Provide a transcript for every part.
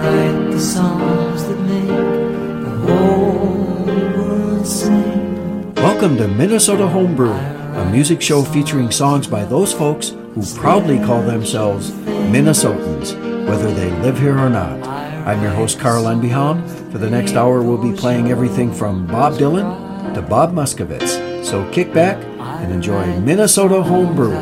write the songs that make the whole world sing. Welcome to Minnesota Homebrew, a music show featuring songs by those folks who proudly call themselves Minnesotans, whether they live here or not. I'm your host, Carl Enbehound. For the next hour, we'll be playing everything from Bob Dylan to Bob Muskowitz. So kick back and enjoy Minnesota Homebrew.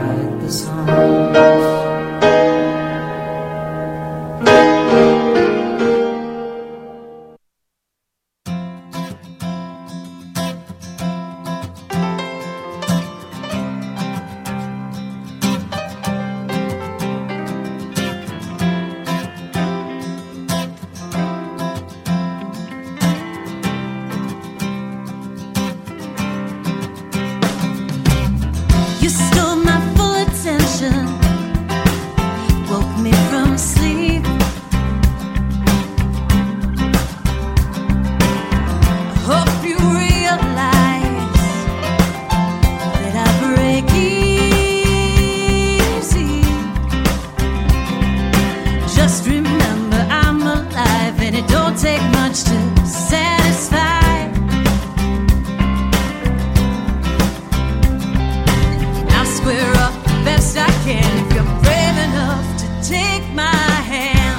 You stole my full attention, woke me from sleep. I hope you realize that I break easy. Just remember I'm alive and it don't take much to satisfy. Square up the best I can if you're brave enough to take my hand.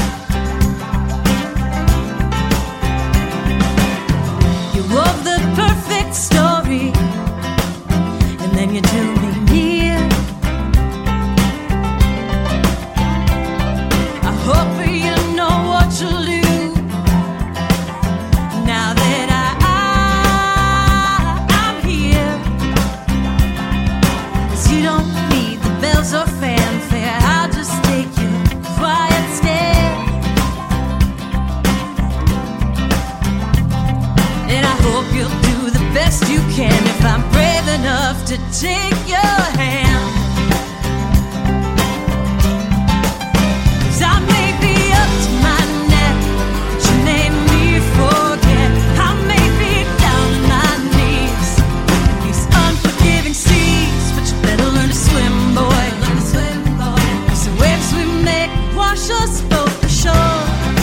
You wove the perfect story and then you drew me near. I hope you know what you'll do now that I'm here. You don't need the bells or fanfare, I'll just take your quiet stare. And I hope you'll do the best you can if I'm brave enough to take your hand. 'Cause I may be up to my neck, but you made me forget. I may be down on my knees, these unforgiving seas, but you better learn to swim, boy. Learn to swim, boy. 'Cause the waves we make wash us both ashore.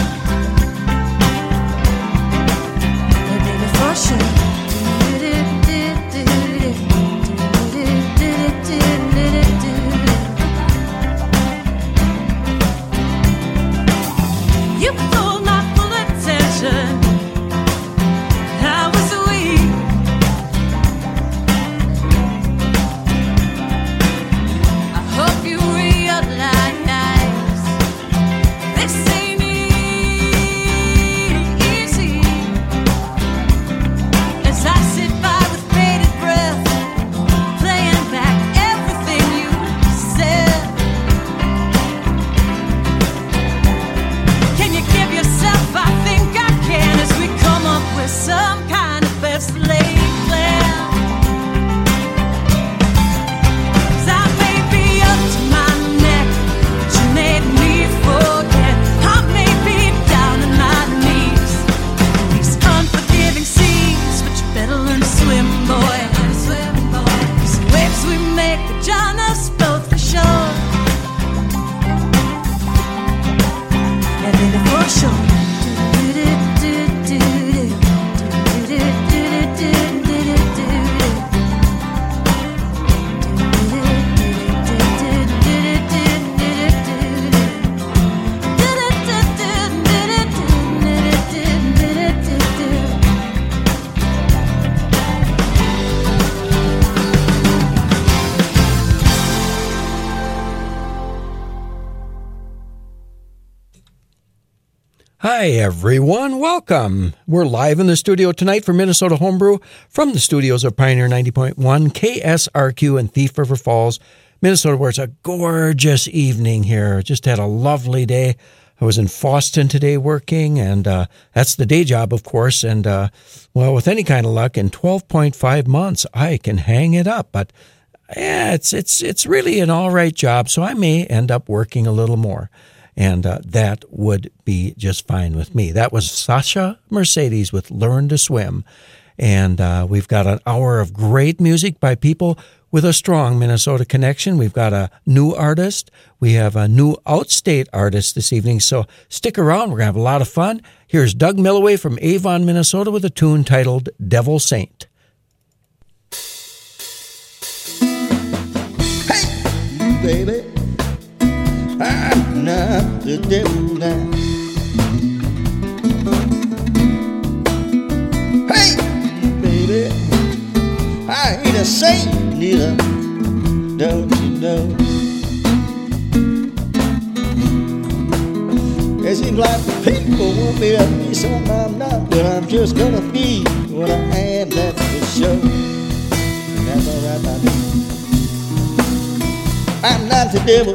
Hey, baby, for sure. You pulled my full attention. I was weak. I hope you realize this ain't easy. As I sit by with bated breath, playing back everything you said. Can you give yourself? I think I can, as we come up with some kind of best laid plan. 'Cause I may be up to my neck, but you made me forget. I may be down on my knees, these unforgiving seas, but you better learn to swim, boy. Learn to swim, boy. 'Cause the waves we make will drown us both for sure. Yeah, baby, for sure. Hi, everyone. Welcome. We're live in the studio tonight for Minnesota Homebrew from the studios of Pioneer 90.1, KSRQ in Thief River Falls, Minnesota, where it's a gorgeous evening here. Just had a lovely day. I was in Foston today working, and that's the day job, of course. And, well, with any kind of luck, in 12.5 months, I can hang it up. But, yeah, it's really an all right job, so I may end up working a little more. And that would be just fine with me. That was Sasha Mercedes with Learn to Swim. And we've got an hour of great music by people with a strong Minnesota connection. We've got a new artist. We have a new outstate artist this evening, so stick around. We're going to have a lot of fun. Here's Doug Milloway from Avon, Minnesota with a tune titled Devil Saint. Hey, baby, I'm not the devil now. Hey, baby, I ain't a saint neither, don't you know? It seems like the people want me to be something I'm not, but I'm just gonna be what I am, that's for sure. And that's alright by me. I'm not the devil.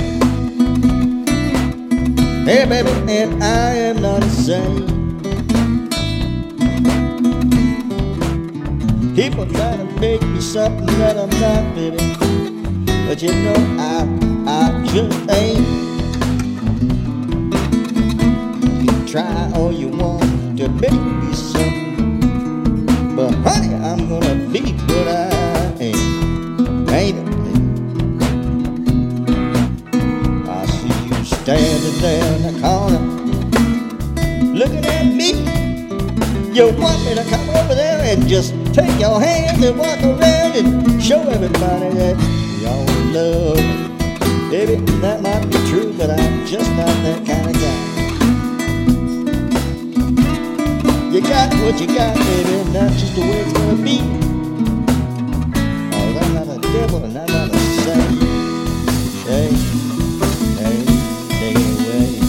Hey baby, and I am not a saint. People try to make me something that I'm not, baby, but you know I just ain't. You can try all you want to make me something, but honey, I'm gonna be what I am, ain't it? I see you standing there in the corner, looking at me. You want me to come over there and just take your hand and walk around and show everybody that y'all love me. Baby, that might be true, but I'm just not that kind of guy. You got what you got, baby, and that's just the way it's gonna be. Oh, I'm not a devil and I'm not a saint. Hey, hey, take it away.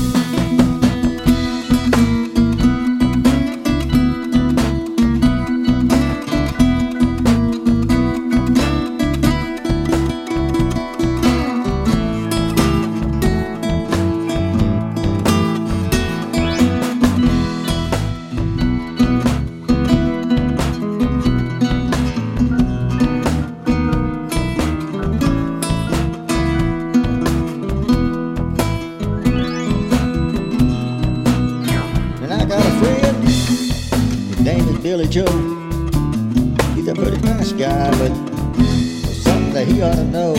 Billy Joe, he's a pretty nice guy, but there's something that he ought to know.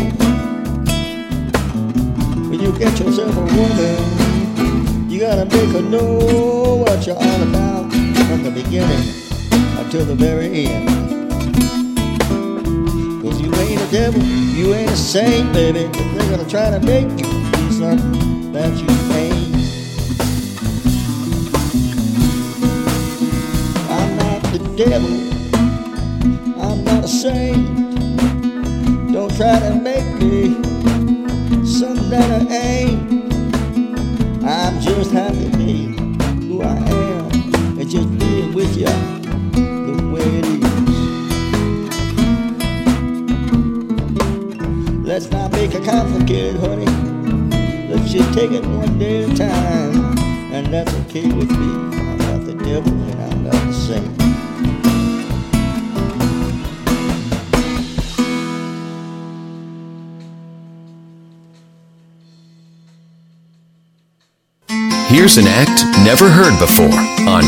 When you get yourself a woman, you gotta make her know what you're all about from the beginning until the very end. Cause you ain't a devil, you ain't a saint, baby, but they're gonna try to make you do something that you ain't. Devil, I'm not a saint. Don't try to make me something that I ain't. I'm just happy to be who I am and just being with you the way it is. Let's not make it complicated, honey. Let's just take it one day at a time, and that's okay with me. I'm not the devil and I'm not the saint. Here's an act never heard before on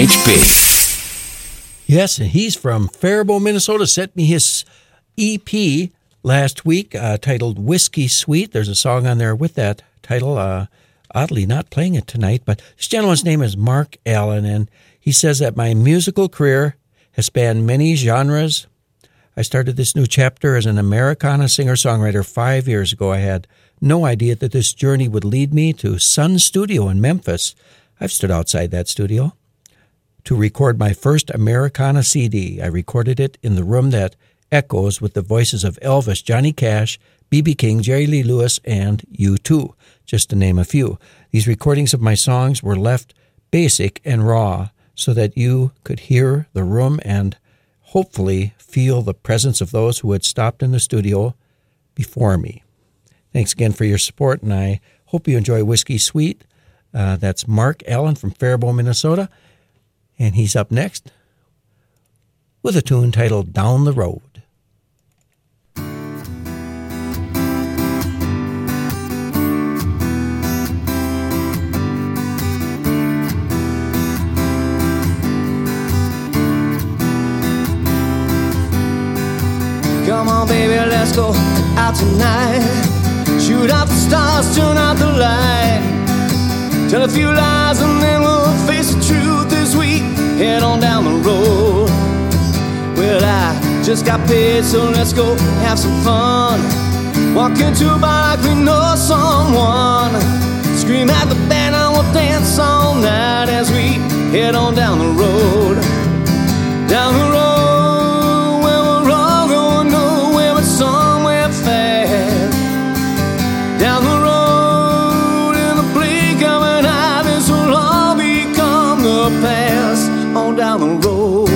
MHB. Yes, and he's from Faribault, Minnesota. Sent me his EP last week titled Whiskey Sweet. There's a song on there with that title. Oddly, not playing it tonight, but this gentleman's name is Mark Allen, and he says that my musical career has spanned many genres. I started this new chapter as an Americana singer-songwriter 5 years ago. I had no idea that this journey would lead me to Sun Studio in Memphis. I've stood outside that studio to record my first Americana CD. I recorded it in the room that echoes with the voices of Elvis, Johnny Cash, B.B. King, Jerry Lee Lewis, and U2, just to name a few. These recordings of my songs were left basic and raw so that you could hear the room and hopefully feel the presence of those who had stopped in the studio before me. Thanks again for your support, and I hope you enjoy Whiskey Sweet. That's Mark Allen from Faribault, Minnesota, and he's up next with a tune titled Down the Road. Come Come on, baby, let's go out tonight. Shoot out the stars, turn out the light. Tell a few lies and then we'll face the truth as we head on down the road. Well, I just got paid, so let's go have some fun. Walk into a bar like we know someone. Scream at the band and we'll dance all night as we head on down the road. Down the road where we're all going nowhere but somewhere fast. Down the road in the blink of an eye, this will all become the past. On down the road.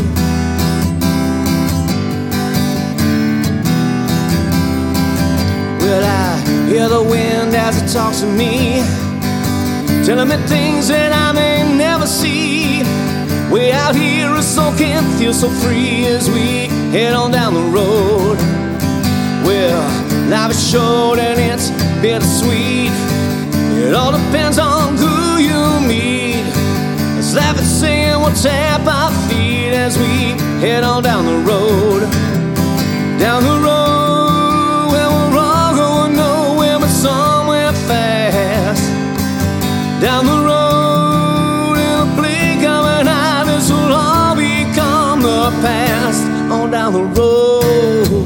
Well, I hear the wind as it talks to me, telling me things that I may never see. Way out here us so can't feel so free as we head on down the road. Well, life is short and it's bittersweet. It all depends on who you meet. Let's laugh and sing and we'll tap our feet as we head on down the road. Down the road where we're all going nowhere but somewhere fast. Down the road in the blink of an eye, this will all become the past. On down the road.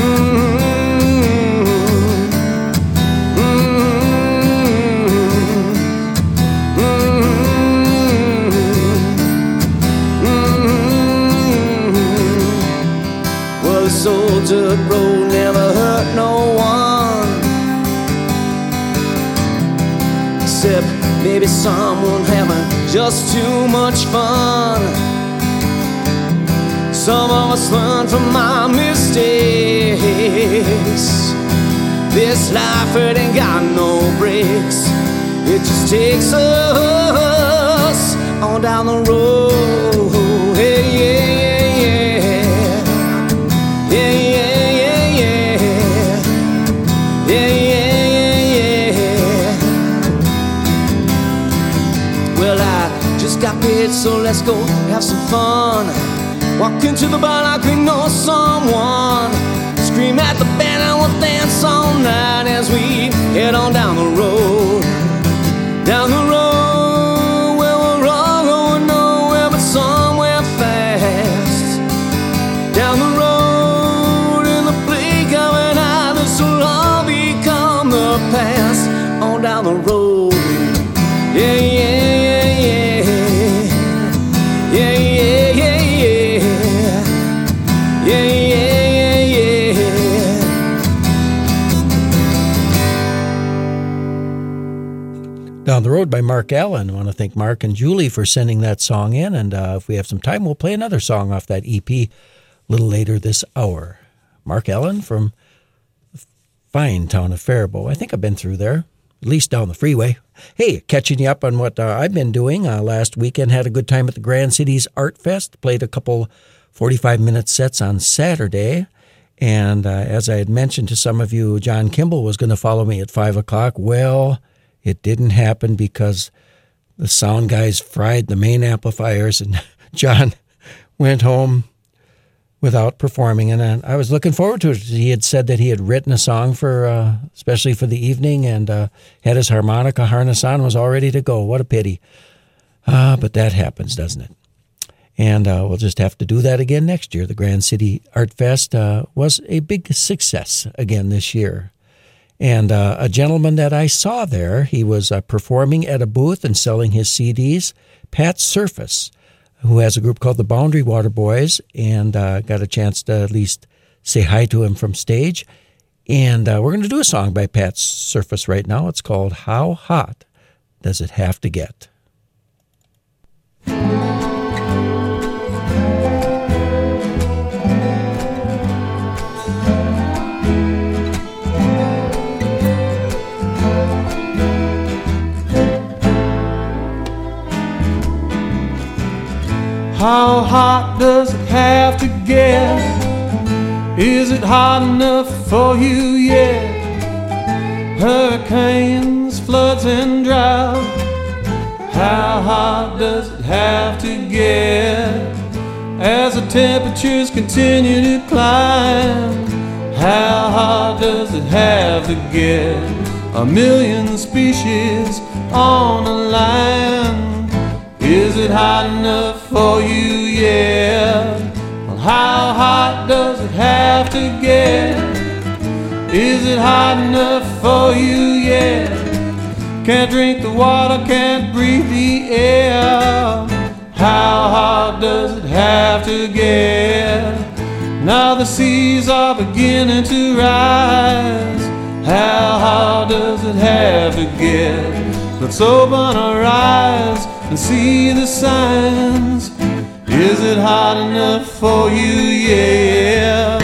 Well, this old dirt road never hurt no one, except maybe someone having just too much fun. Some of us learn from our mistakes. This life, it ain't got no breaks. It just takes us on down the road. Hey, yeah, yeah, yeah, yeah, yeah, yeah, yeah, yeah. Well, I just got paid, so let's go have some fun. Walk into the bar like we know someone. Scream at the band and we'll dance all night as we head on down the road. Down the road where we're all going nowhere but somewhere fast. Down the road in the blink of an eye, this will all become the past. On down the road. Yeah, yeah, yeah, yeah, yeah, yeah, yeah. Yeah, yeah, yeah, yeah. Down the Road by Mark Allen. I want to thank Mark and Julie for sending that song in, and if we have some time, we'll play another song off that EP a little later this hour. Mark Allen from the fine town of Faribault. I think I've been through there, at least down the freeway. Hey, catching you up on what I've been doing. Last weekend, had a good time at the Grand Cities Art Fest, played a couple 45-minute sets on Saturday. And as I had mentioned to some of you, John Kimball was going to follow me at 5 o'clock. Well, it didn't happen because the sound guys fried the main amplifiers, and John went home without performing. And I was looking forward to it. He had said that he had written a song for, especially for the evening, and had his harmonica harness on, was all ready to go. What a pity. But that happens, doesn't it? And we'll just have to do that again next year. The Grand City Art Fest was a big success again this year. And a gentleman that I saw there, he was performing at a booth and selling his CDs, Pat Surface, who has a group called the Boundary Water Boys, and got a chance to at least say hi to him from stage. And we're going to do a song by Pat Surface right now. It's called How Hot Does It Have to Get? How hot does it have to get? Is it hot enough for you yet? Hurricanes, floods, and drought. How hot does it have to get? As the temperatures continue to climb, How hard does it have to get? A million species on a line. Is it hot enough for you? Yeah. Well, how hot does it have to get? Is it hot enough for you? Yeah. Can't drink the water, can't breathe the air. How hard does it have to get? Now the seas are beginning to rise. How hard does it have to get? Let's open our eyes and see the signs. Is it hot enough for you? Yeah.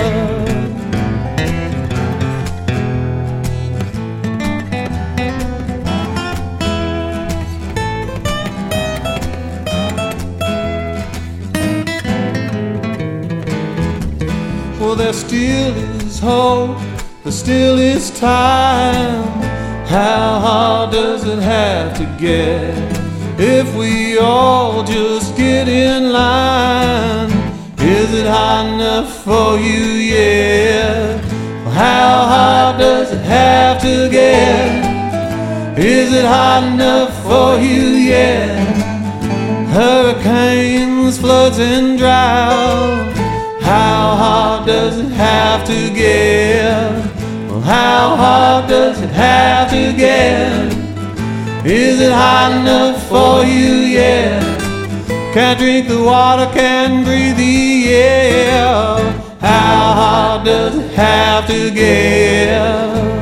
Well, there still is hope, there still is time. How hard does it have to get? If we all just get in line, is it hot enough for you? Yeah. How hard does it have to get? Is it hot enough for you? Yeah. Hurricanes, floods, and drought. How hard does it have to get? Well, how hard does it have to get? Is it hot enough for you? Yeah. Can't drink the water, can't breathe the air. How hard does it have to get?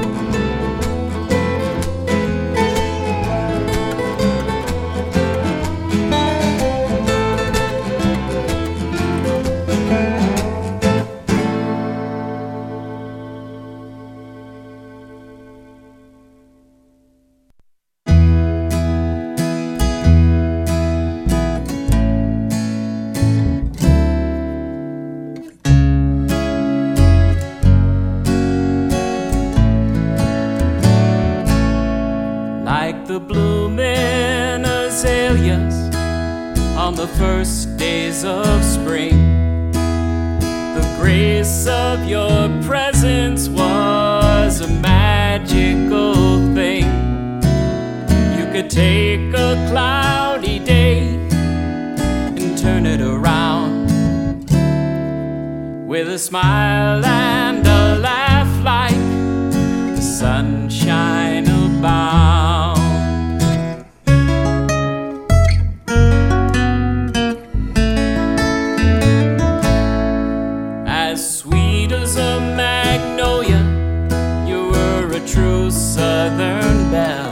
The blooming azaleas on the first days of spring. The grace of your presence was a magical thing. You could take a cloudy day and turn it around with a smile and a laugh like the sunshine abound. Southern belle,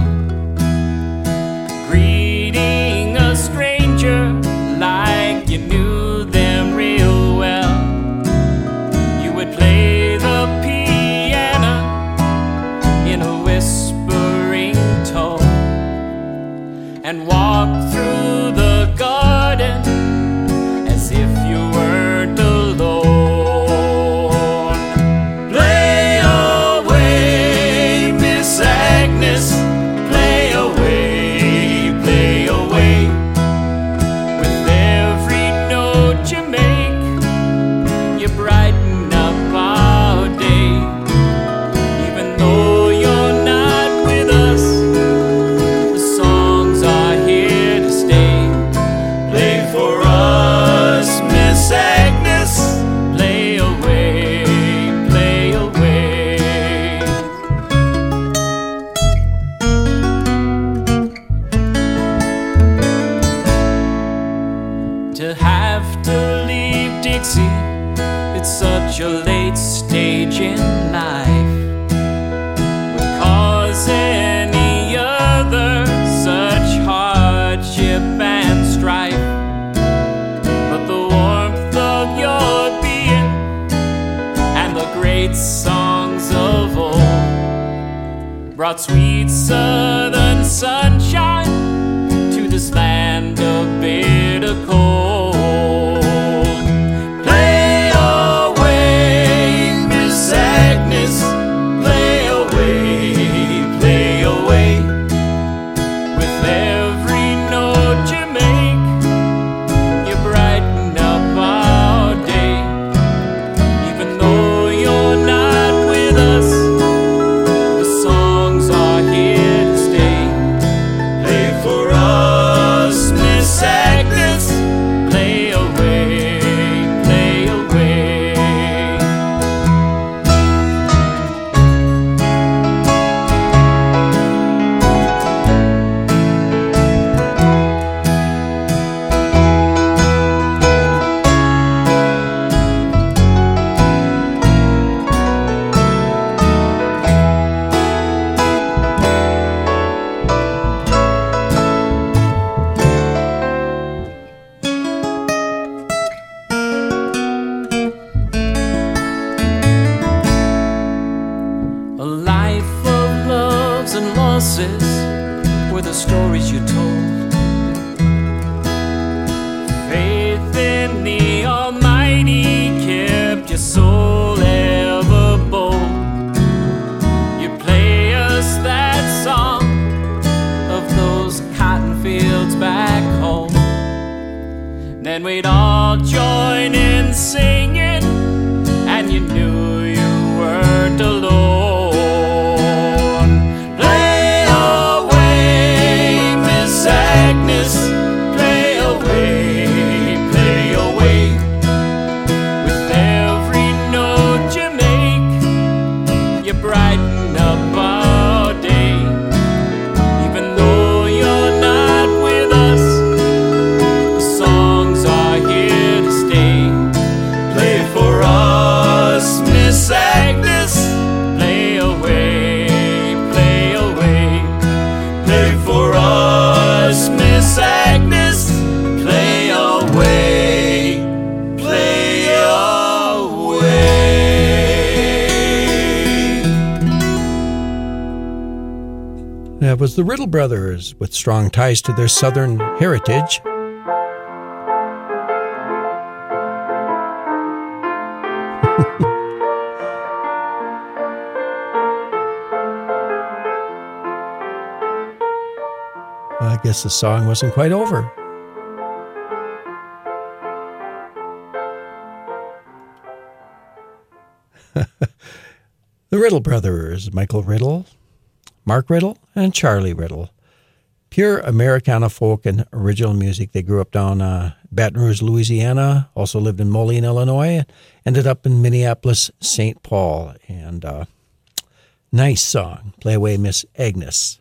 greeting a stranger like you knew them real well. You would play the piano in a whispering tone and walk through the garden as if you weren't alone. It's such a late stage in life, would cause any other such hardship and strife. But the warmth of your being and the great songs of old brought sweet southern sunshine to this land of bitter cold. You're not eyes were the stories you told. Faith in the Almighty kept your soul ever bold. You play us that song of those cotton fields back home. Then we'd all join in singing, and you knew you weren't alone. Play away, Miss Agnes, play away, play away. With every note you make, you brighten up our day. Even though you're not with us, the songs are here to stay. Play for us, Miss Agnes, play away, play away. Play for us, Miss Agnes, play away, play away. That was the Riddle Brothers with strong ties to their Southern heritage. I guess the song wasn't quite over. The Riddle Brothers, Michael Riddle, Mark Riddle, and Charlie Riddle. Pure Americana folk and original music. They grew up down Baton Rouge, Louisiana, also lived in Moline, Illinois, ended up in Minneapolis, St. Paul. And nice song, Play Away, Miss Agnes.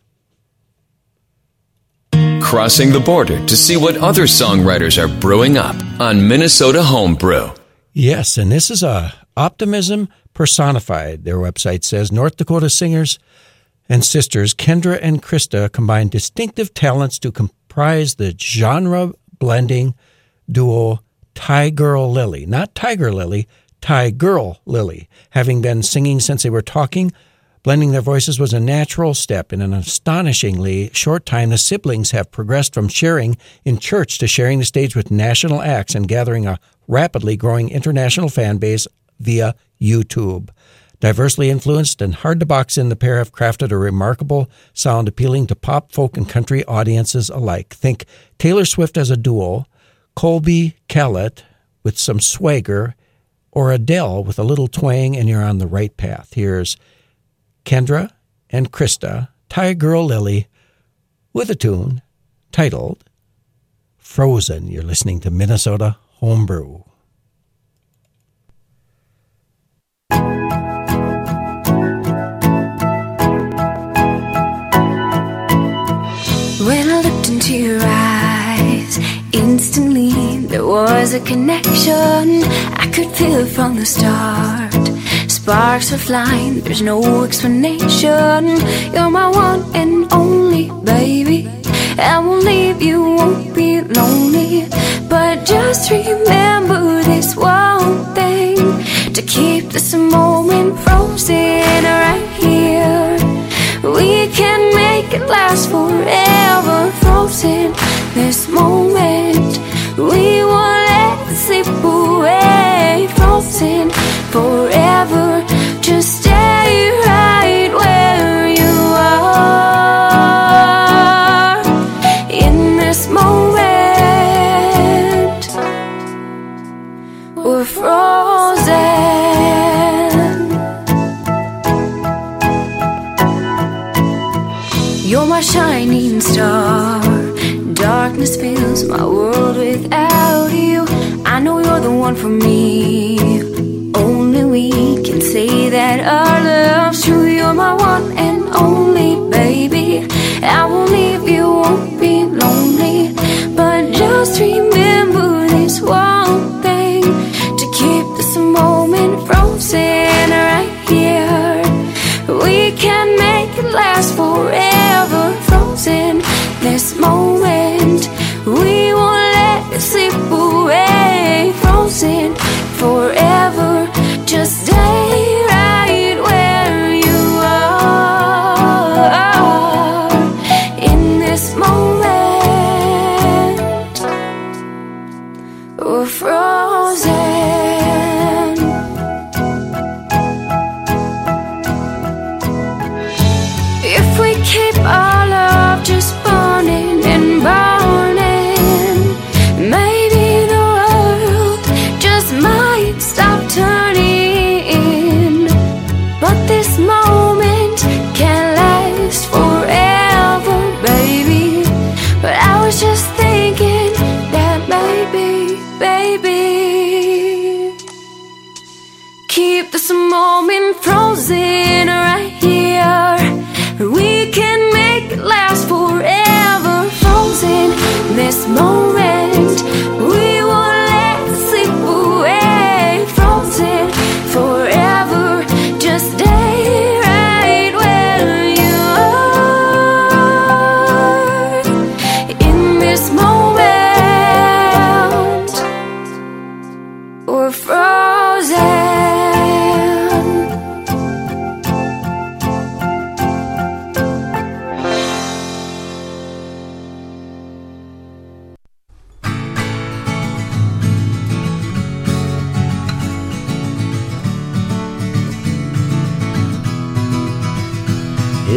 Crossing the border to see what other songwriters are brewing up on Minnesota Homebrew. Yes, and this is optimism personified. Their website says North Dakota singers and sisters Kendra and Krista combine distinctive talents to comprise the genre-blending duo Ty Girl Lily. Not Tiger Lily, Ty Girl Lily. Having been singing since they were talking, blending their voices was a natural step. In an astonishingly short time, the siblings have progressed from sharing in church to sharing the stage with national acts and gathering a rapidly growing international fan base via YouTube. Diversely influenced and hard to box in, the pair have crafted a remarkable sound appealing to pop, folk, and country audiences alike. Think Taylor Swift as a duo, Colby Callet with some swagger, or Adele with a little twang, and you're on the right path. Here's Kendra and Krista, Ty Girl Lily, with a tune titled Frozen. You're listening to Minnesota Homebrew. When I looked into your eyes, instantly there was a connection. I could feel it from the start. Sparks are flying, there's no explanation. You're my one and only, baby. I won't leave you, won't be lonely. But just remember this one thing, to keep this moment frozen right here. We can make it last forever, frozen this moment. We won't let it slip away, frozen forever. Just stay right where you are in this moment. We're frozen. You're my shining star. Darkness fills my world without you. I know you're the one for me. Only we can say that our love's true. You're my one and only, baby. I won't leave you, won't be lonely. But just remember this one thing, to keep this moment frozen right here. We can make it last forever, frozen this moment. We won't let it slip away, frozen forever. Just stay right where you are.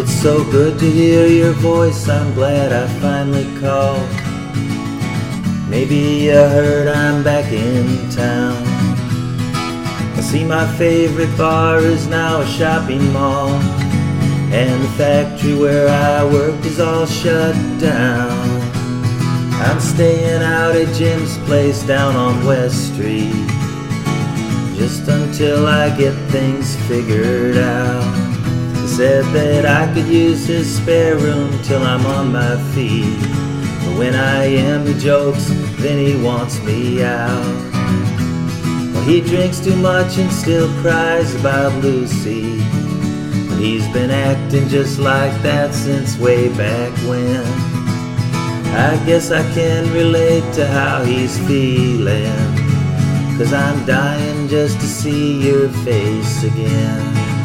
It's so good to hear your voice, I'm glad I finally called. Maybe you heard I'm back in town. I see my favorite bar is now a shopping mall, and the factory where I worked is all shut down. I'm staying out at Jim's place down on West Street, just until I get things figured out. He said that I could use his spare room till I'm on my feet, but when I am, he jokes, then he wants me out. Well, he drinks too much and still cries about Lucy, but he's been acting just like that since way back when. I guess I can relate to how he's feeling, 'cause I'm dying just to see your face again.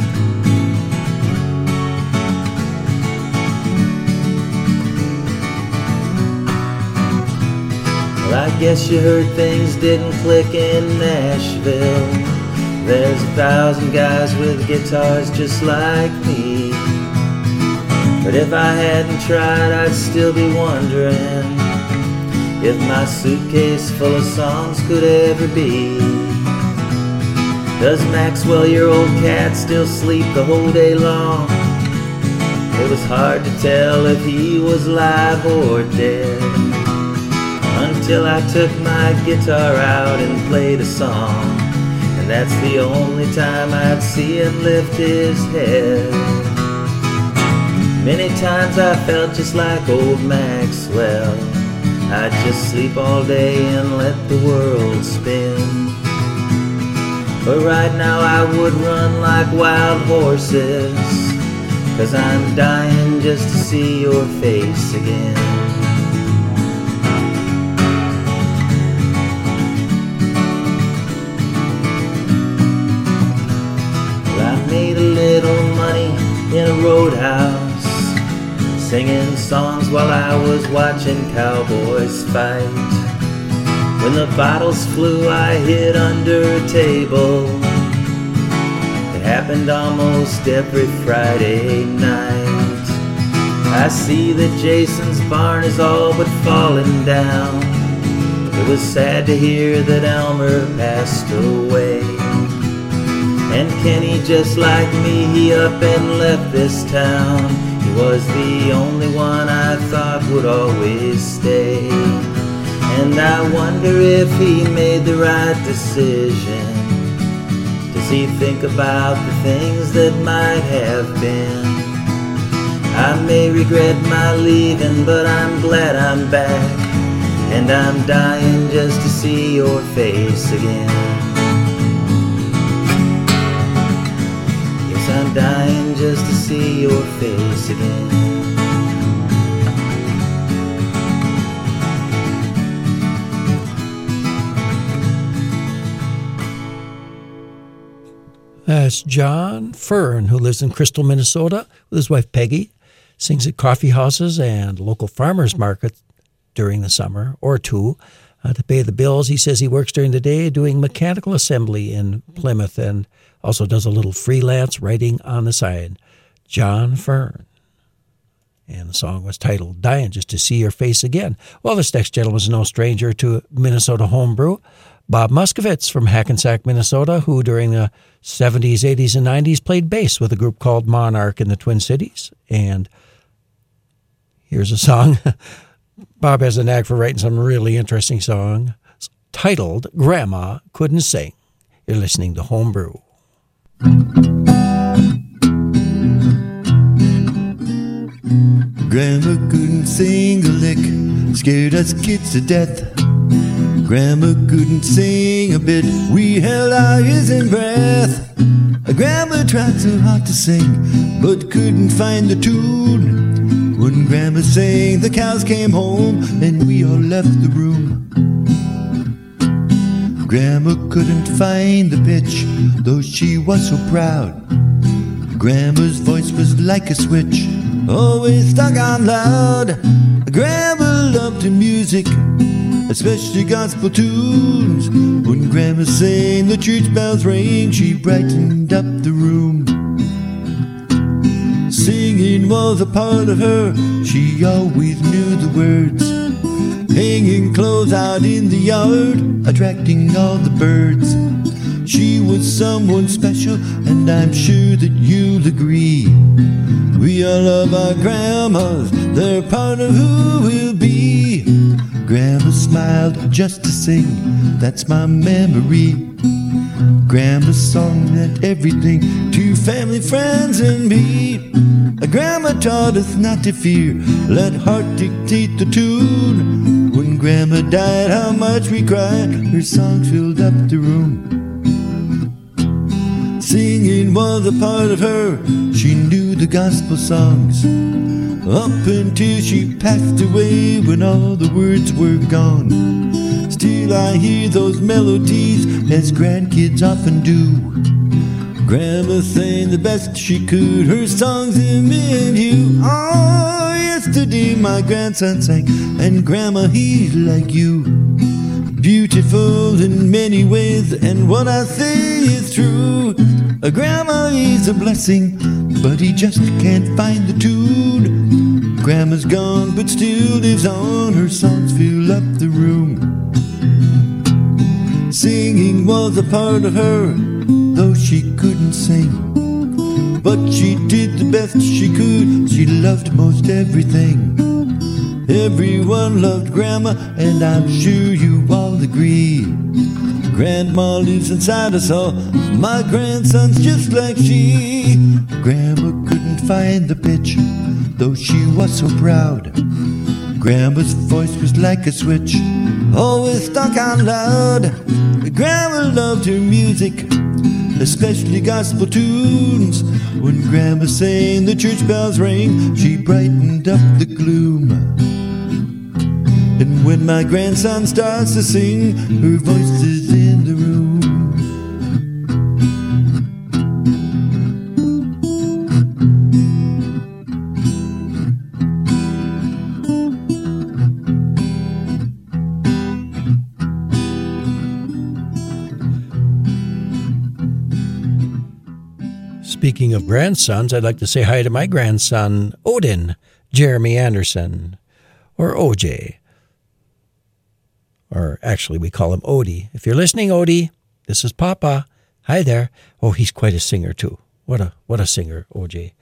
Well, I guess you heard things didn't click in Nashville. There's 1,000 guys with guitars just like me, but if I hadn't tried, I'd still be wondering if my suitcase full of songs could ever be. Does Maxwell, your old cat, still sleep the whole day long? It was hard to tell if he was alive or dead, until I took my guitar out and played a song, and that's the only time I'd see him lift his head. Many times I felt just like old Maxwell. I'd just sleep all day and let the world spin. But right now I would run like wild horses, 'cause I'm dying just to see your face again. Well, I made a little money in a roadhouse, singing songs while I was watching cowboys fight. When the bottles flew, I hid under a table. It happened almost every Friday night. I see that Jason's barn is all but falling down. It was sad to hear that Elmer passed away. And Kenny, just like me, he up and left this town. He was the only one I thought would always stay. And I wonder if he made the right decision. Does he think about the things that might have been? I may regret my leaving, but I'm glad I'm back, and I'm dying just to see your face again. Yes, I'm dying just to see your face again. That's John Fern, who lives in Crystal, Minnesota, with his wife Peggy. Sings at coffee houses and local farmers markets during the summer or two to pay the bills. He says he works during the day doing mechanical assembly in Plymouth and also does a little freelance writing on the side. John Fern. And the song was titled Dying Just to See Your Face Again. Well, this next gentleman is no stranger to Minnesota homebrew. Bob Muskovitz from Hackensack, Minnesota, who during the 70s, 80s, and 90s played bass with a group called Monarch in the Twin Cities. And here's a song. Bob has a knack for writing some really interesting songs titled Grandma Couldn't Sing. You're listening to Homebrew. Grandma couldn't sing a lick, scared us kids to death. Grandma couldn't sing a bit, we held our ears in breath. Grandma tried so hard to sing, but couldn't find the tune. When Grandma sang, the cows came home, and we all left the room. Grandma couldn't find the pitch, though she was so proud. Grandma's voice was like a switch, always stuck on loud. Grandma loved the music, especially gospel tunes. When Grandma sang, the church bells rang, she brightened up the room. Singing Singing was a part of her, she always knew the words. Hanging clothes out in the yard, attracting all the birds. She was someone special, and I'm sure that you'll agree. We all love our grandmas, they're part of who we'll be. Grandma smiled just to sing, that's my memory. Grandma song meant everything to family, friends, and me. Grandma taught us not to fear, let heart dictate the tune. When Grandma died, how much we cried, her songs filled up the room. Singing was a part of her, she knew the gospel songs. Up until she passed away when all the words were gone. Still I hear those melodies as grandkids often do. Grandma sang the best she could, her songs in me and you. Oh, yesterday my grandson sang, and Grandma, he's like you. Beautiful in many ways, and what I say is true. Grandma is a blessing, but he just can't find the tune. Grandma's gone, but still lives on, her songs fill up the room. Singing was a part of her, though she couldn't sing. But she did the best she could, she loved most everything. Everyone loved Grandma, and I'm sure you all agree. Grandma lives inside us all, my grandson's just like she. Grandma couldn't find the pitch, though she was so proud. Grandma's voice was like a switch, always stuck on loud. Grandma loved her music, especially gospel tunes. When Grandma sang, the church bells rang, she brightened up the gloom. And when my grandson starts to sing, her voice is in the room. Speaking of grandsons, I'd like to say hi to my grandson, Odin Jeremy Anderson, or OJ. Or actually, we call him Odie. If you're listening, Odie, this is Papa. Hi there. Oh, he's quite a singer, too. What a singer, OJ.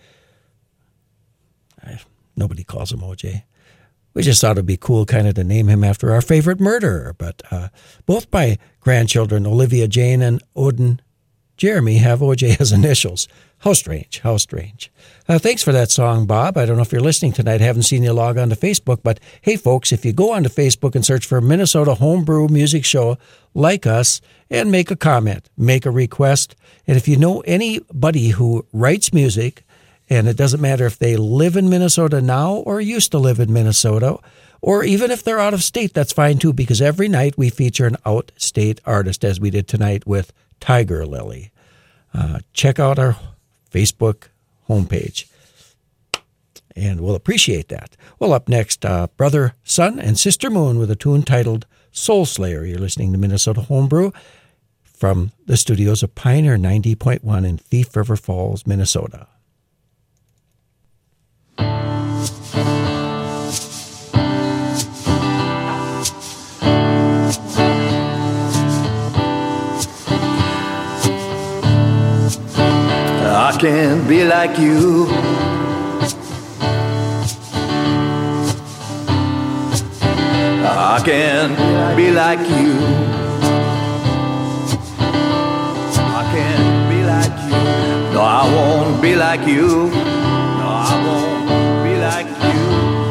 Nobody calls him OJ. We just thought it'd be cool kind of to name him after our favorite murderer. But both my grandchildren, Olivia Jane and Odin Jeremy, have OJ as initials. How strange, how strange. Thanks for that song, Bob. I don't know if you're listening tonight. I haven't seen you log on to Facebook. But hey, folks, if you go onto Facebook and search for Minnesota Homebrew Music Show, like us and make a comment, make a request. And if you know anybody who writes music, and it doesn't matter if they live in Minnesota now or used to live in Minnesota, or even if they're out of state, that's fine too, because every night we feature an out-state artist, as we did tonight with Tiger Lily. Check out our Facebook homepage, and we'll appreciate that. Well, up next, Brother, Sun, and Sister Moon with a tune titled Soul Slayer. You're listening to Minnesota Homebrew from the studios of Pioneer 90.1 in Thief River Falls, Minnesota. I can't be like you. I can't be like you. I can't be like you. No, I won't be like you. No, I won't be like you.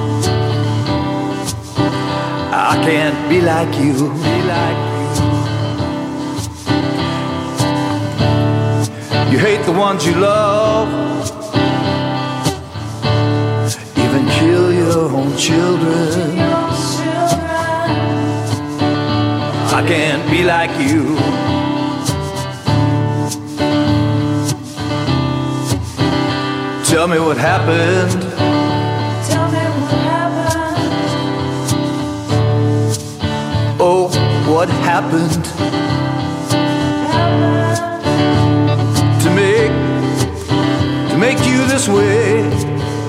I can't be like you. Be like you. You hate the ones you love, even kill your own children. I can't be like you. Tell me what happened. Tell me what happened. Oh, what happened? To make you this way.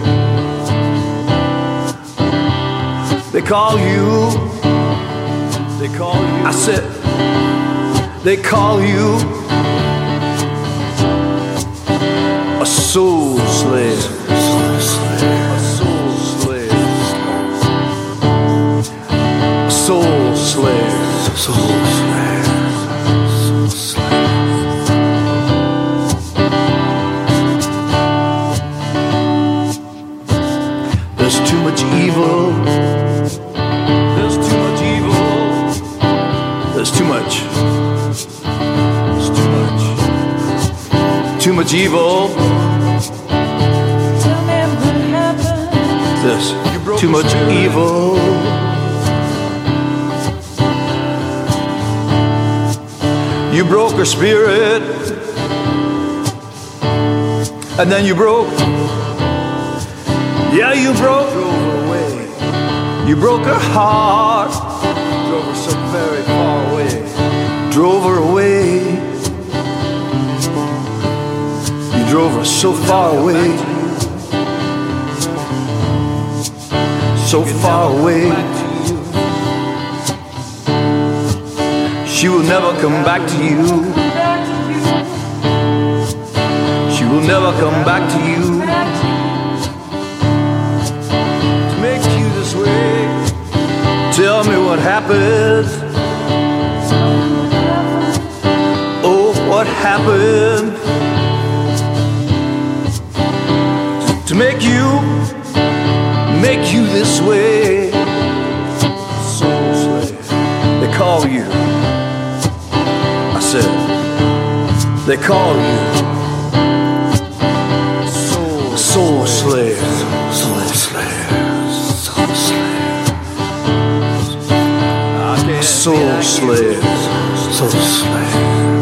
They call you. They call you. I said, they call you a soul slave. A soul slave. A soul slave. Soul slave. Soul slave. There's too much evil. There's too much evil. There's too much. There's too much. Too much evil. Tell me what happened. This. Too much evil. You broke her spirit. And then you broke. Yeah, you broke her away. You broke her heart. Drove her so very far away. Drove her away. You drove her so far away. So far away. She will never come back to you. She will never come back to you. To make you this way. Tell me what happened. Oh, what happened? To make you this way. Soul slave. They call you. I said, they call you soul slave. Soul slave. Soul slave. Soul slave. Soul slave.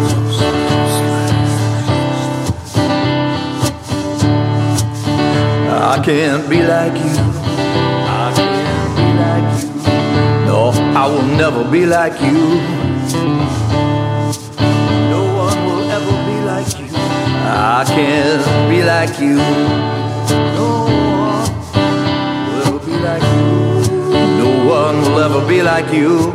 I can't be like you. I can't be like you. No, I will never be like you. No one will ever be like you. I can't be like you. No one will ever be like you. No one will ever be like you.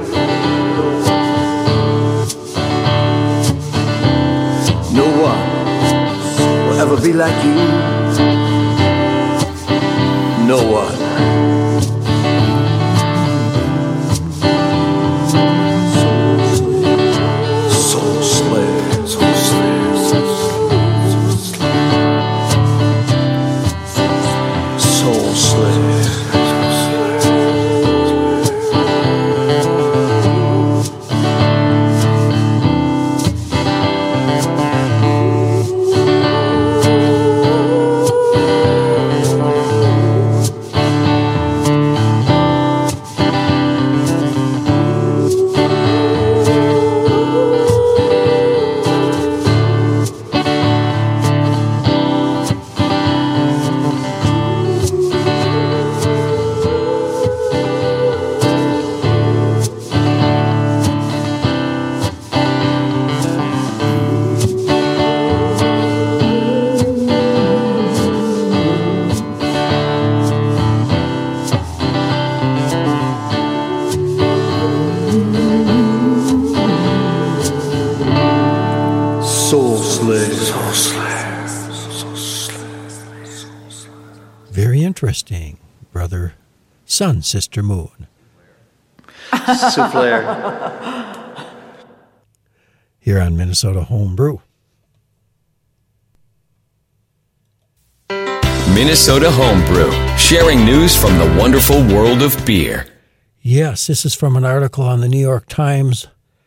No one will ever be like you. No one. Soul slave. Soul slave. Soul slave. Very interesting, brother, sun, sister, moon. Souffleur. Here on Minnesota Homebrew. Minnesota Homebrew, sharing news from the wonderful world of beer. Yes, this is from an article on the New York Times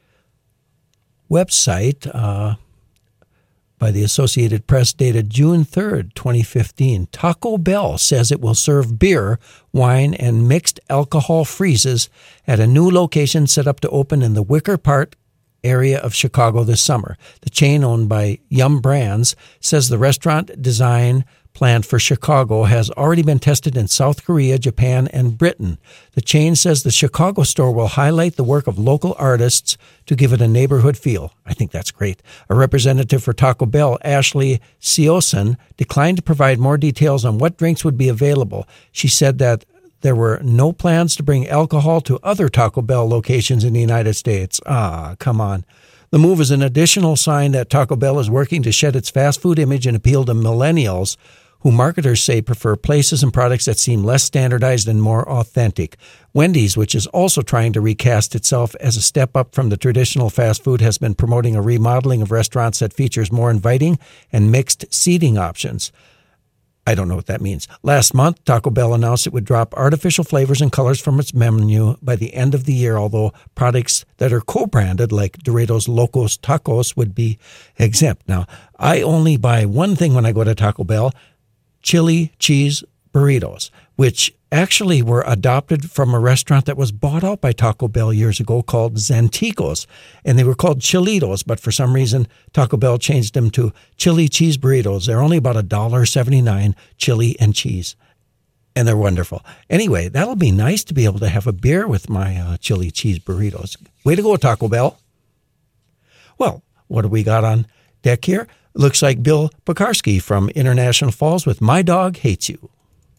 website by the Associated Press dated June 3rd, 2015. Taco Bell says it will serve beer, wine, and mixed alcohol freezes at a new location set up to open in the Wicker Park area of Chicago this summer. The chain, owned by Yum Brands, says the restaurant design planned for Chicago has already been tested in South Korea, Japan, and Britain. The chain says the Chicago store will highlight the work of local artists to give it a neighborhood feel. I think that's great. A representative for Taco Bell, Ashley Siosen, declined to provide more details on what drinks would be available. She said that there were no plans to bring alcohol to other Taco Bell locations in the United States. Come on. The move is an additional sign that Taco Bell is working to shed its fast food image and appeal to millennials, who marketers say prefer places and products that seem less standardized and more authentic. Wendy's, which is also trying to recast itself as a step up from the traditional fast food, has been promoting a remodeling of restaurants that features more inviting and mixed seating options. I don't know what that means. Last month, Taco Bell announced it would drop artificial flavors and colors from its menu by the end of the year, although products that are co-branded, like Doritos Locos Tacos, would be exempt. Now, I only buy one thing when I go to Taco Bell: chili cheese burritos, which actually were adopted from a restaurant that was bought out by Taco Bell years ago called Zanticos, and they were called Chilitos, but for some reason Taco Bell changed them to chili cheese burritos. They're only about $1.79, chili and cheese, and they're wonderful. Anyway, that'll be nice to be able to have a beer with my chili cheese burritos. Way to go, Taco Bell. Well, what do we got on deck here? Looks like Bill Pekarski from International Falls with My Dog Hates You.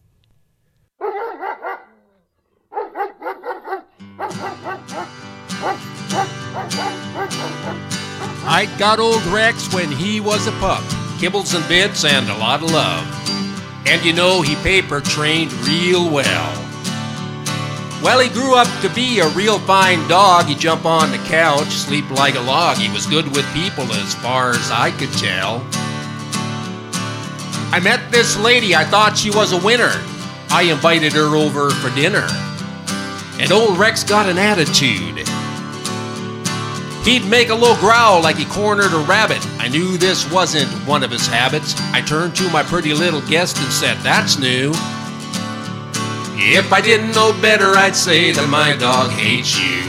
I got old Rex when he was a pup, kibbles and bits and a lot of love. And you know he paper trained real well. Well, he grew up to be a real fine dog. He'd jump on the couch, sleep like a log. He was good with people as far as I could tell. I met this lady, I thought she was a winner. I invited her over for dinner. And old Rex got an attitude. He'd make a low growl like he cornered a rabbit. I knew this wasn't one of his habits. I turned to my pretty little guest and said, "That's new." If I didn't know better, I'd say that my dog hates you.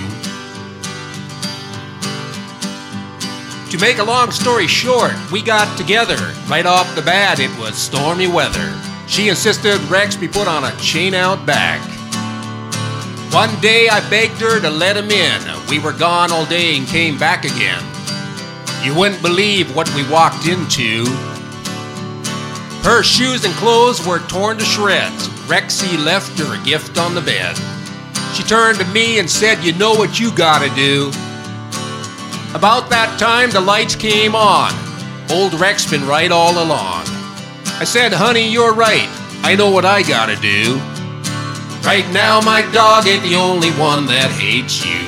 To make a long story short, we got together. Right off the bat, it was stormy weather. She insisted Rex be put on a chain out back. One day I begged her to let him in. We were gone all day and came back again. You wouldn't believe what we walked into. Her shoes and clothes were torn to shreds. Rexy left her a gift on the bed. She turned to me and said, "You know what you gotta do." About that time the lights came on. Old Rex been right all along. I said, "Honey, you're right. I know what I gotta do. Right now my dog ain't the only one that hates you."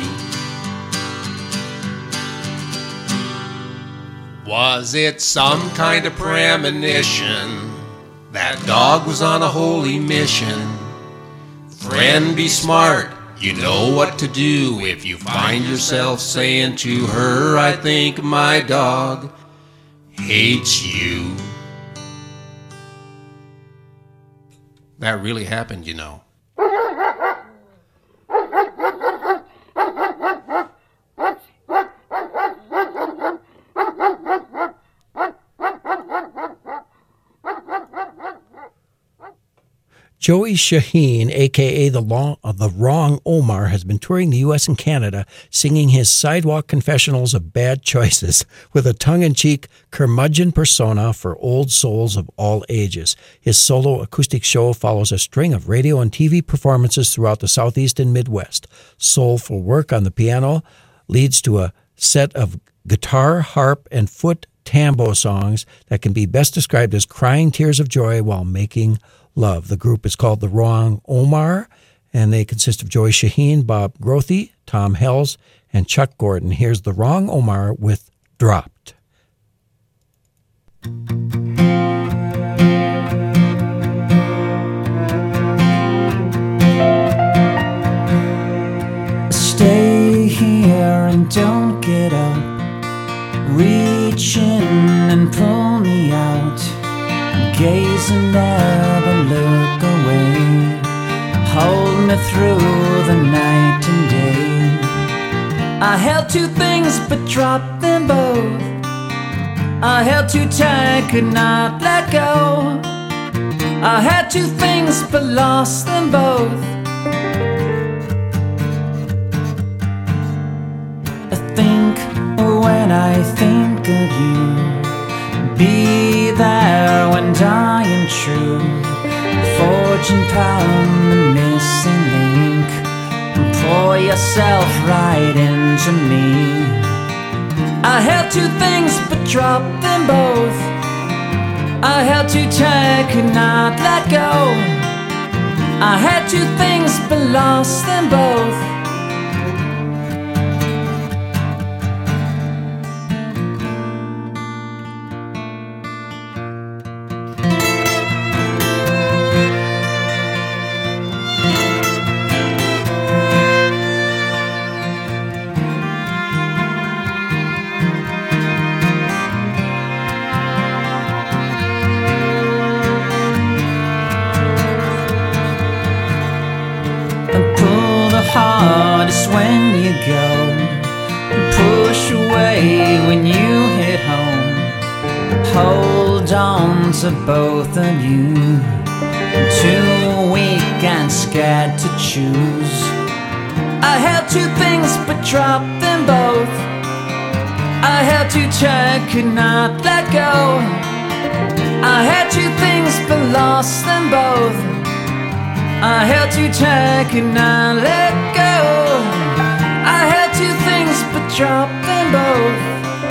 Was it some kind of premonition? That dog was on a holy mission. Friend, be smart. You know what to do if you find yourself saying to her, "I think my dog hates you." That really happened, you know. Joey Shaheen, a.k.a. the Wrong Omar, has been touring the U.S. and Canada, singing his sidewalk confessionals of bad choices with a tongue-in-cheek curmudgeon persona for old souls of all ages. His solo acoustic show follows a string of radio and TV performances throughout the Southeast and Midwest. Soulful work on the piano leads to a set of guitar, harp, and foot tambo songs that can be best described as crying tears of joy while making love. The group is called The Wrong Omar, and they consist of Joey Shaheen, Bob Grothy, Tom Hells, and Chuck Gordon. Here's The Wrong Omar with Dropped. Stay here and don't get up. Reach in and pull me out. Gaze and never look away. Hold me through the night and day. I held two things but dropped them both. I held too tight, could not let go. I had two things but lost them both. I think when I think of you, be there when dying true. Forging pound the mist myself right into me. I held two things but dropped them both. I held two tight, could not let go. I had two things but lost them both. Hardest when you go, push away when you hit home. Hold on to both of you, too weak and scared to choose. I held two things but dropped them both. I held too tight, could not let go. I had two things but lost them both. I held too tight, could not let go. I held two things but dropped them both.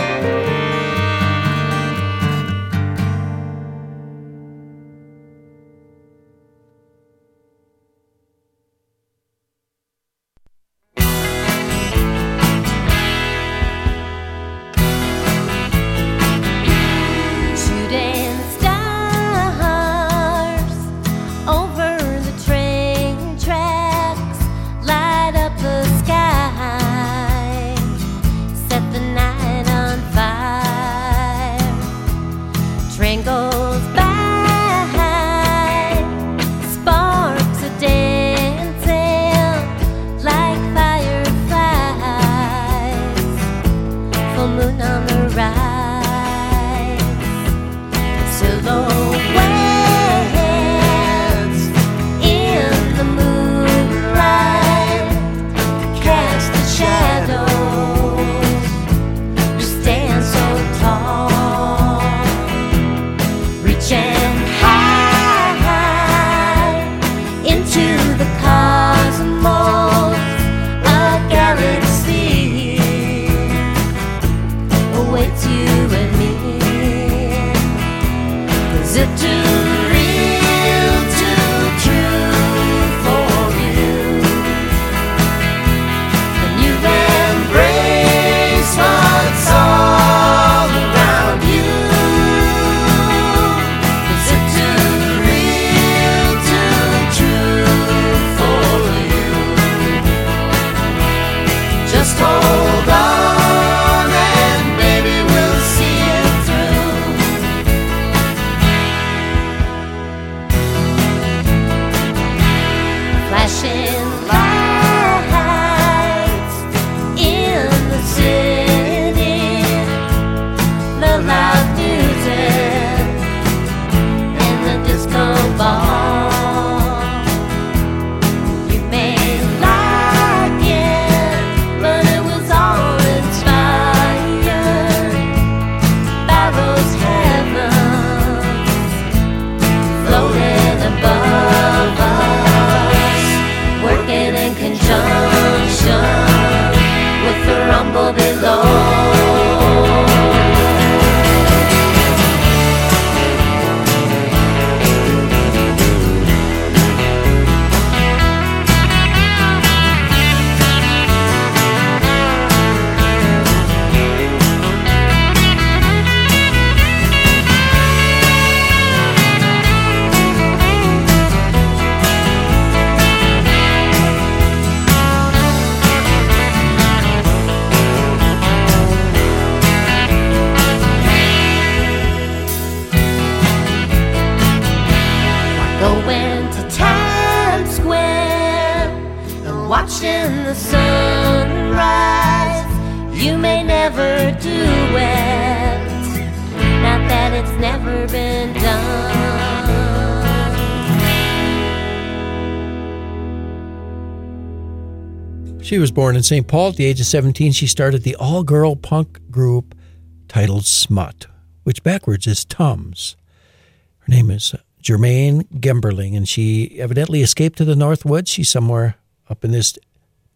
She was born in St. Paul. At the age of 17, she started the all-girl punk group titled Smut, which backwards is Tums. Her name is Jermaine Gemberling, and she evidently escaped to the North Woods. She's somewhere up in this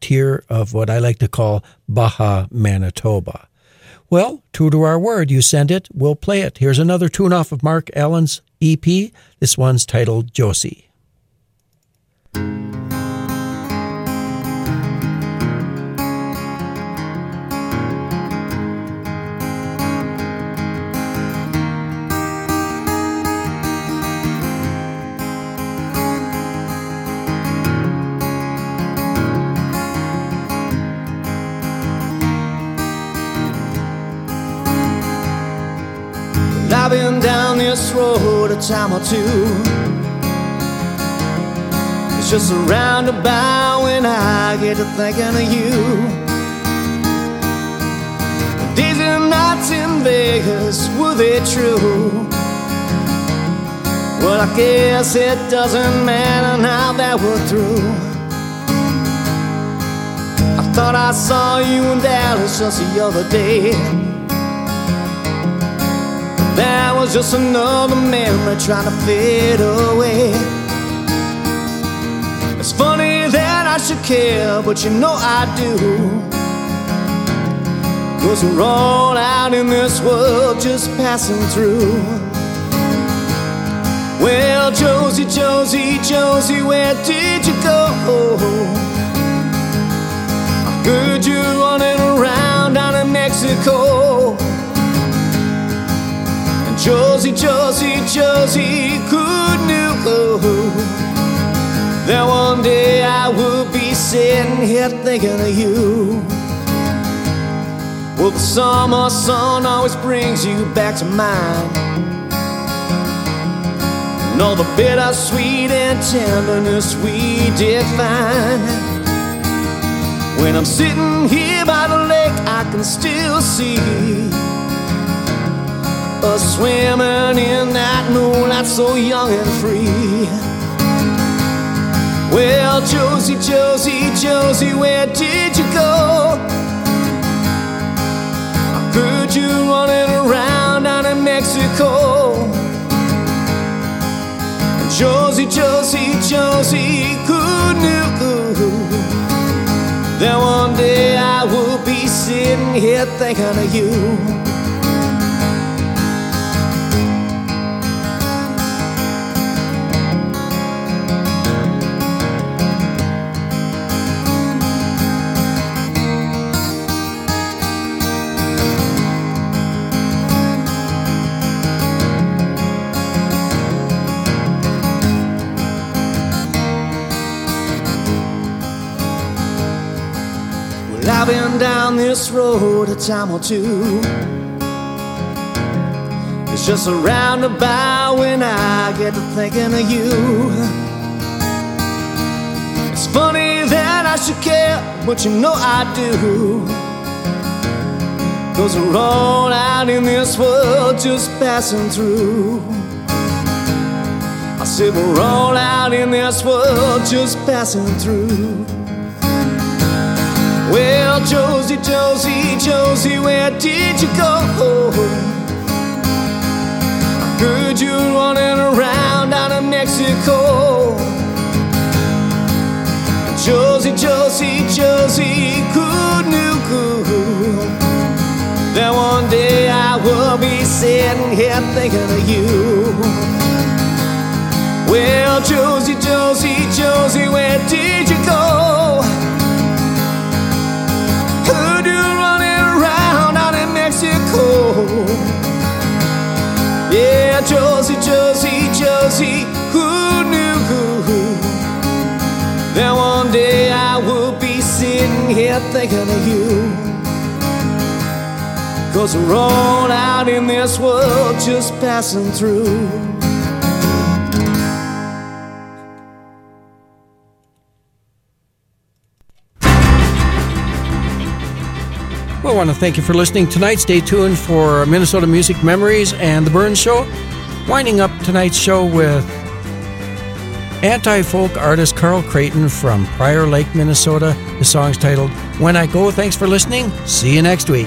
tier of what I like to call Baja Manitoba. Well, true to our word, you send it, we'll play it. Here's another tune off of Mark Allen's EP. This one's titled Josie. I've been down this road a time or two. It's just a roundabout when I get to thinking of you. The days and nights in Vegas, were they true? Well, I guess it doesn't matter now that we're through. I thought I saw you in Dallas just the other day. That was just another memory trying to fade away. It's funny that I should care, but you know I do. 'Cause we're all out in this world just passing through. Well, Josie, Josie, Josie, where did you go? I heard you running around down in Mexico. Josie, Josie, Josie, who knew that one day I would be sitting here thinking of you? Well, the summer sun always brings you back to mind, and all the bittersweet and tenderness we did find. When I'm sitting here by the lake, I can still see us swimming in that moonlight so young and free. Well, Josie, Josie, Josie, where did you go? I heard you running around down in Mexico. And Josie, Josie, Josie, who knew that one day I would be sitting here thinking of you? I've been down this road a time or two. It's just a roundabout when I get to thinking of you. It's funny that I should care, but you know I do. 'Cause we're all out in this world just passing through. I said we're all out in this world just passing through. Well, Josie, Josie, Josie, where did you go? I heard you running around down in Mexico. Josie, Josie, Josie, who knew that one day I will be sitting here thinking of you? Well, Josie, Josie, Josie, where did you go? Heard you running around out in Mexico. Yeah, Josie, Josie, Josie, who knew that one day I would be sitting here thinking of you? 'Cause we're all out in this world just passing through. Well, I want to thank you for listening tonight. Stay tuned for Minnesota Music Memories and The Burns Show. Winding up tonight's show with anti-folk artist Carl Creighton from Prior Lake, Minnesota. The song's titled When I Go. Thanks for listening. See you next week.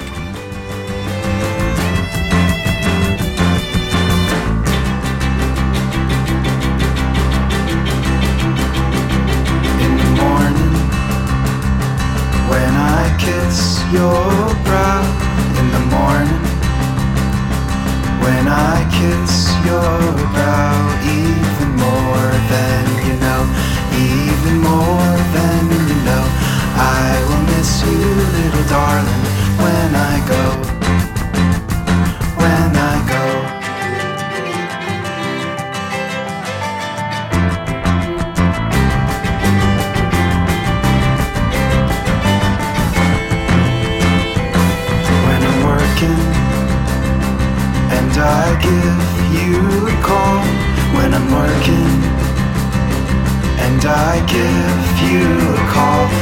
your brow in the morning, when I kiss your brow, even more than you know, even more than you know, I will miss you, little darling, when I go, when I go. When I'm working and I give you a call, when I'm working and I give you a call,